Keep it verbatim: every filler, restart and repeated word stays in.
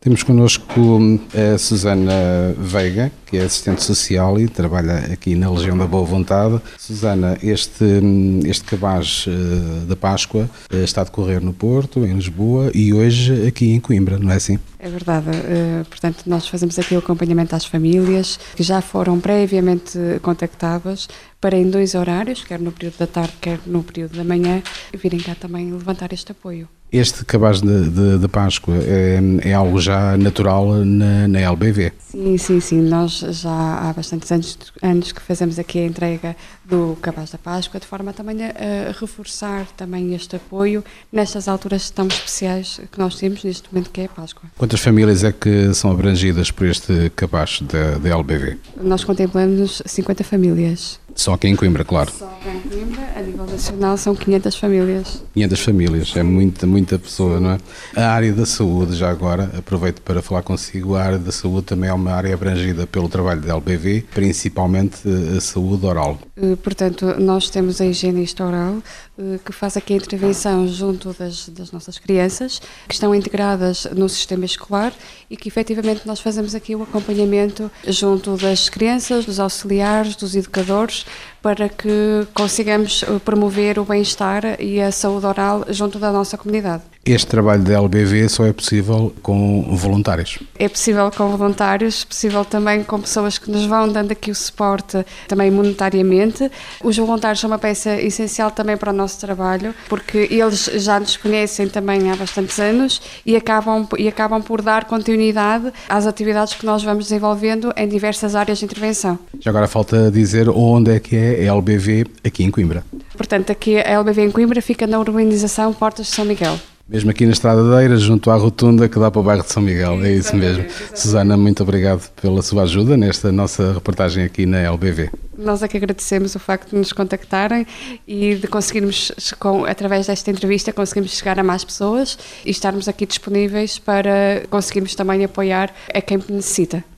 Temos connosco a Susana Veiga, que é assistente social e trabalha aqui na Legião da Boa Vontade. Susana, este, este cabaz da Páscoa está a decorrer no Porto, em Lisboa e hoje aqui em Coimbra, não é assim? É verdade, portanto nós fazemos aqui o acompanhamento às famílias que já foram previamente contactadas para em dois horários, quer no período da tarde, quer no período da manhã, virem cá também levantar este apoio. Este cabaz de, de, de Páscoa é, é algo já natural na, na L B V? Sim, sim, sim. Nós já há bastantes anos, anos que fazemos aqui a entrega do cabaz da Páscoa, de forma também a, a reforçar também este apoio nestas alturas tão especiais que nós temos neste momento, que é a Páscoa. Quantas famílias é que são abrangidas por este cabaz da, da L B V? Nós contemplamos cinquenta famílias. Só aqui em Coimbra, claro. Só aqui em Coimbra, a nível nacional, são quinhentas famílias. quinhentas famílias, é muita, muita pessoa, não é? A área da saúde, já agora, aproveito para falar consigo, a área da saúde também é uma área abrangida pelo trabalho da L B V, principalmente a saúde oral. Portanto, nós temos a higienista oral, que faz aqui a intervenção junto das, das nossas crianças, que estão integradas no sistema escolar e que efetivamente nós fazemos aqui o acompanhamento junto das crianças, dos auxiliares, dos educadores, para que consigamos promover o bem-estar e a saúde oral junto da nossa comunidade. Este trabalho da L B V só é possível com voluntários? É possível com voluntários, possível também com pessoas que nos vão dando aqui o suporte também monetariamente. Os voluntários são uma peça essencial também para o nosso trabalho, porque eles já nos conhecem também há bastantes anos e acabam, e acabam por dar continuidade às atividades que nós vamos desenvolvendo em diversas áreas de intervenção. Já agora falta dizer onde é que é a L B V aqui em Coimbra. Portanto, aqui a L B V em Coimbra fica na urbanização Portas de São Miguel. Mesmo aqui na Estrada da Eira, junto à rotunda que dá para o bairro de São Miguel, é isso mesmo. Susana, muito obrigado pela sua ajuda nesta nossa reportagem aqui na L B V. Nós é que agradecemos o facto de nos contactarem e de conseguirmos, através desta entrevista, conseguirmos chegar a mais pessoas e estarmos aqui disponíveis para conseguirmos também apoiar a quem necessita.